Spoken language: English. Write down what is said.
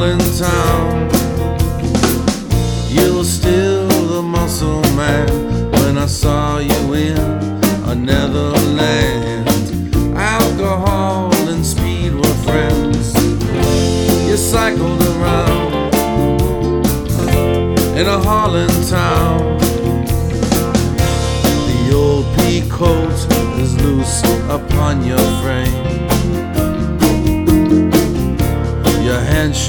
Holland town. You were still the muscle man when I saw you in a Netherland. Alcohol and speed were friends. You cycled around in a Holland town. The old pea coat is loose upon your frame.